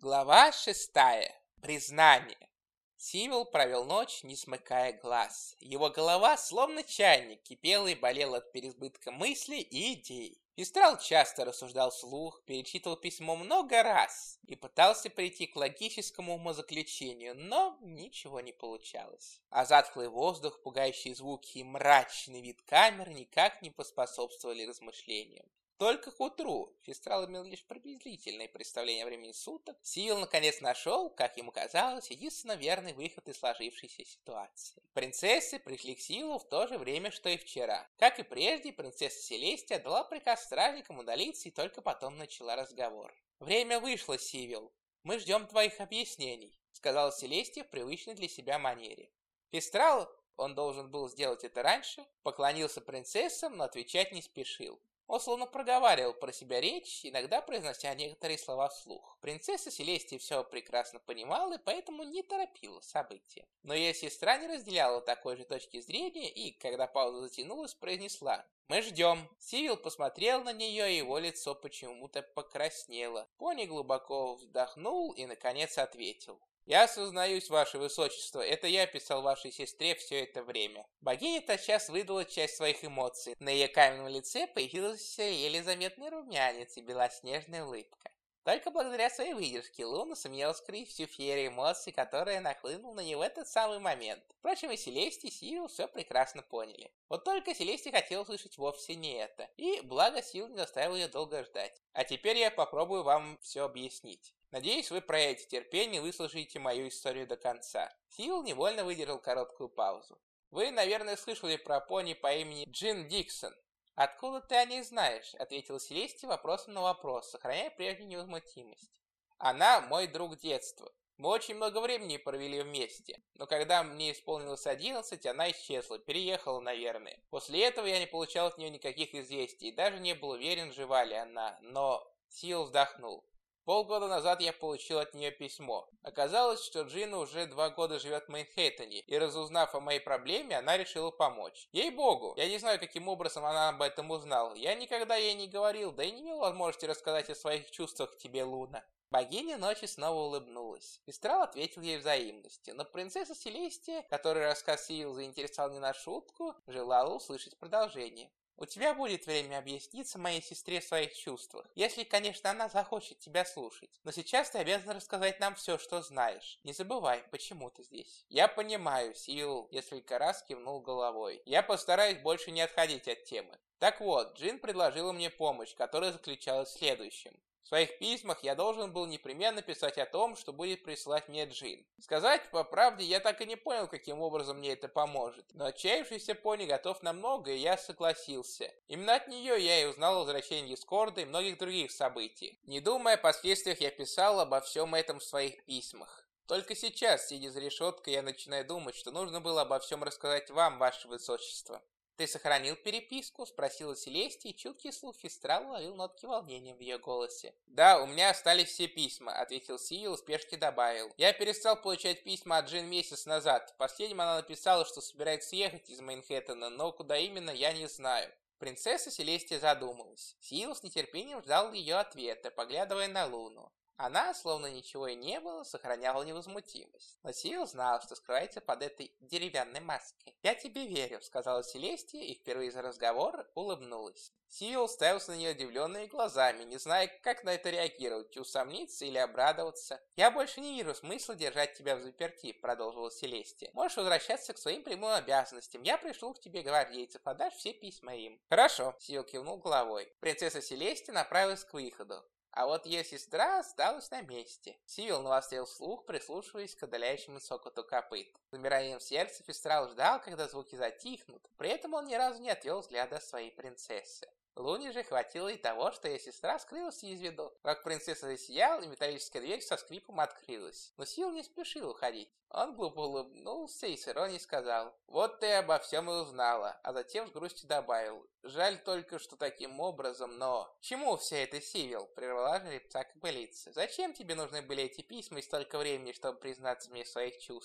Глава 6. Признание. Сивил провел ночь, не смыкая глаз. Его голова, словно чайник, кипела и болела от переизбытка мыслей и идей. Фистрал часто рассуждал вслух, перечитывал письмо много раз и пытался прийти к логическому умозаключению, но ничего не получалось. А затхлый воздух, пугающие звуки и мрачный вид камер никак не поспособствовали размышлениям. Только к утру Фистрал имел лишь приблизительное представление о времени суток. Сивил наконец нашел, как ему казалось, единственно верный выход из сложившейся ситуации. Принцессы пришли к Сивилу в то же время, что и вчера. Как и прежде, принцесса Селестия дала приказ стражникам удалиться и только потом начала разговор. «Время вышло, Сивил. Мы ждем твоих объяснений», — сказала Селестия в привычной для себя манере. Фистрал, он должен был сделать это раньше, поклонился принцессам, но отвечать не спешил. Он словно проговаривал про себя речь, иногда произнося некоторые слова вслух. Принцесса Селестия все прекрасно понимала и поэтому не торопила события. Но ее сестра не разделяла такой же точки зрения и, когда пауза затянулась, произнесла: «Мы ждем». Сивил посмотрел на нее, и его лицо почему-то покраснело. Пони глубоко вздохнул и, наконец, ответил: «Я сознаюсь, ваше высочество, это я писал вашей сестре все это время». Богиня тотчас выдала часть своих эмоций. На ее каменном лице появился еле заметный румянец и белоснежная улыбка. Только благодаря своей выдержке Луна сумела скрыть всю феерию эмоций, которая нахлынула на нее в этот самый момент. Впрочем, и Селестия, и Сивил все прекрасно поняли. Вот только Селестия хотела услышать вовсе не это. И благо Сивил не заставил ее долго ждать. А теперь я попробую вам все объяснить. Надеюсь, вы проявите терпение и выслушаете мою историю до конца. Сивил невольно выдержал короткую паузу. Вы, наверное, слышали про пони по имени Джин Диксон. «Откуда ты о ней знаешь?» — ответила Селестия вопросом на вопрос, сохраняя прежнюю невозмутимость. «Она мой друг детства. Мы очень много времени провели вместе, но когда мне исполнилось 11, она исчезла, переехала, наверное. После этого я не получал от нее никаких известий, и даже не был уверен, жива ли она, но...» Сивил вздохнул. Полгода назад я получил от нее письмо. Оказалось, что Джина уже 2 года живет в Манхэттене, и разузнав о моей проблеме, она решила помочь. Ей-богу, я не знаю, каким образом она об этом узнала. Я никогда ей не говорил, да и не имел возможности рассказать о своих чувствах к тебе, Луна. Богиня ночи снова улыбнулась. Фистрал ответил ей взаимностью, но принцесса Селестия, которой рассказ Сивил заинтересовал не на шутку, желала услышать продолжение. «У тебя будет время объясниться моей сестре в своих чувствах, если, конечно, она захочет тебя слушать. Но сейчас ты обязан рассказать нам все, что знаешь. Не забывай, почему ты здесь». «Я понимаю», — Сивил несколько раз кивнул головой. «Я постараюсь больше не отходить от темы. Так вот, Джин предложила мне помощь, которая заключалась в следующем. В своих письмах я должен был непременно писать о том, что будет присылать мне Джин. Сказать по правде, я так и не понял, каким образом мне это поможет. Но отчаявшийся пони готов на многое, и я согласился. Именно от нее я и узнал о возвращении Дискорда и многих других событий. Не думая о последствиях, я писал обо всем этом в своих письмах. Только сейчас, сидя за решеткой, я начинаю думать, что нужно было обо всем рассказать вам, ваше высочество». «Ты сохранил переписку?» — спросила Селестия, и чуткий слух Фистрала ловил нотки волнения в ее голосе. «Да, у меня остались все письма», — ответил Сивил и в спешке добавил. «Я перестал получать письма от Джин месяц назад. В последнем она написала, что собирается съехать из Манхэттена, но куда именно, я не знаю». Принцесса Селестия задумалась. Сивил с нетерпением ждал ее ответа, поглядывая на Луну. Она, словно ничего и не было, сохраняла невозмутимость. Но Сивил знал, что скрывается под этой деревянной маской. «Я тебе верю», — сказала Селестия и впервые за разговор улыбнулась. Сивил уставился на нее удивленными глазами, не зная, как на это реагировать, усомниться или обрадоваться. «Я больше не вижу смысла держать тебя взаперти», — продолжила Селестия. «Можешь возвращаться к своим прямым обязанностям. Я пришлю к тебе гвардейцев, отдашь все письма им». «Хорошо», — Сивил кивнул головой. Принцесса Селестия направилась к выходу. А вот ее сестра осталась на месте. Сивил навострил слух, прислушиваясь к отдаляющему цокоту копыт. С замиранием сердца Фистрал ждал, когда звуки затихнут. При этом он ни разу не отвел взгляда своей принцессы. Луне же хватило и того, что ее сестра скрылась из виду. Как принцесса засияла, и металлическая дверь со скрипом открылась. Но Сивил не спешил уходить. Он глупо улыбнулся и с иронией сказал: «Вот ты обо всем и узнала», а затем с грустью добавил: «Жаль только, что таким образом, но...» «Чему вся эта, Сивил?» — прервала жеребца кобылица. «Зачем тебе нужны были эти письма и столько времени, чтобы признаться мне в своих чувствах?»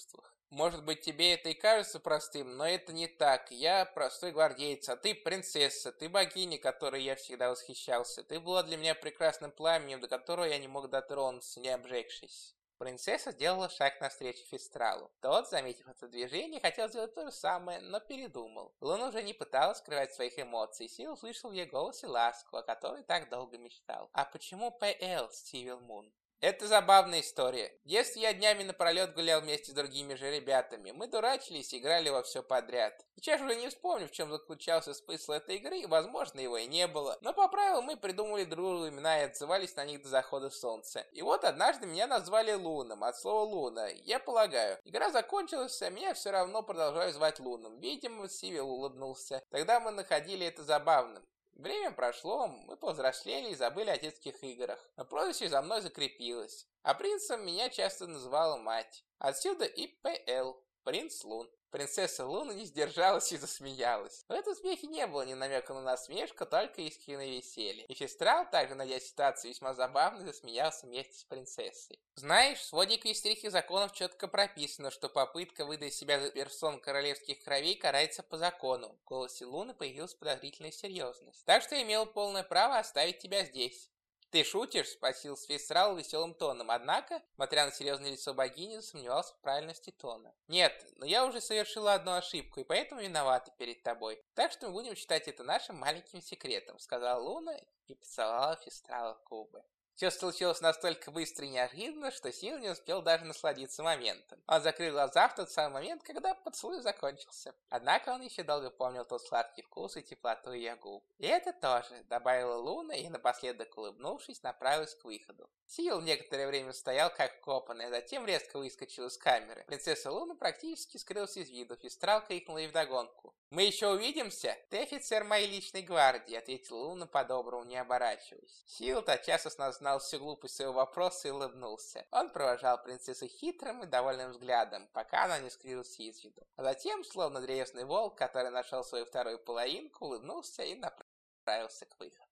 Может быть, тебе это и кажется простым, но это не так. Я простой гвардеец, а ты принцесса, ты богиня, которой я всегда восхищался. Ты была для меня прекрасным пламенем, до которого я не мог дотронуться, не обжегшись. Принцесса сделала шаг навстречу Фестралу. Тот, заметив это движение, хотел сделать то же самое, но передумал. Луна уже не пыталась скрывать своих эмоций, Сил услышал в ее голосе ласку, о которой так долго мечтал. «А почему П.Л. Сивил Мун?» Это забавная история. В детстве я днями напролет гулял вместе с другими же ребятами. Мы дурачились и играли во все подряд. Сейчас уже не вспомню, в чем заключался смысл этой игры, и, возможно, его и не было. Но по правилам мы придумали друг имена и отзывались на них до захода солнца. И вот однажды меня назвали Луном, от слова Луна. Я полагаю, игра закончилась, а меня все равно продолжают звать Луном. Видимо, Сивил улыбнулся. Тогда мы находили это забавным. Время прошло, мы повзрослели и забыли о детских играх, но прозвище за мной закрепилось, а принцем меня часто называла мать. Отсюда и П.Л. Принц Лун. Принцесса Луна не сдержалась и засмеялась. В этом смехе не было ни намека на насмешку, только искреннее веселье. И Фестрал, также найдя ситуацию весьма забавной, засмеялся вместе с принцессой. Знаешь, в своде квестрийских законов четко прописано, что попытка выдать себя за персон королевских кровей карается по закону. В голосе Луны появилась подозрительная серьезность. Так что я имел полное право оставить тебя здесь. «Ты шутишь?» – спросил Свистрал веселым тоном, однако, смотря на серьезное лицо богини, сомневался в правильности тона. «Нет, но я уже совершила одну ошибку, и поэтому виновата перед тобой. Так что мы будем считать это нашим маленьким секретом», – сказала Луна и поцеловала Фестрала в губы. Все случилось настолько быстро и неожиданно, что Сил не успел даже насладиться моментом. Он закрыл глаза в тот самый момент, когда поцелуй закончился. Однако он еще долго помнил тот сладкий вкус и теплоту ее губ. «И это тоже», — добавила Луна и, напоследок улыбнувшись, направилась к выходу. Сил некоторое время стоял как вкопанный, а затем резко выскочил из камеры. Принцесса Луна практически скрылась из виду. Фестрал крикнул ей вдогонку: «Мы еще увидимся?» «Ты офицер моей личной гвардии», — ответила Луна по-доброму, не оборачиваясь. Сил тотчас осознал всю глупость своего вопроса и улыбнулся. Он провожал принцессу хитрым и довольным взглядом, пока она не скрылась из виду. А затем, словно древесный волк, который нашел свою вторую половинку, улыбнулся и направился к выходу.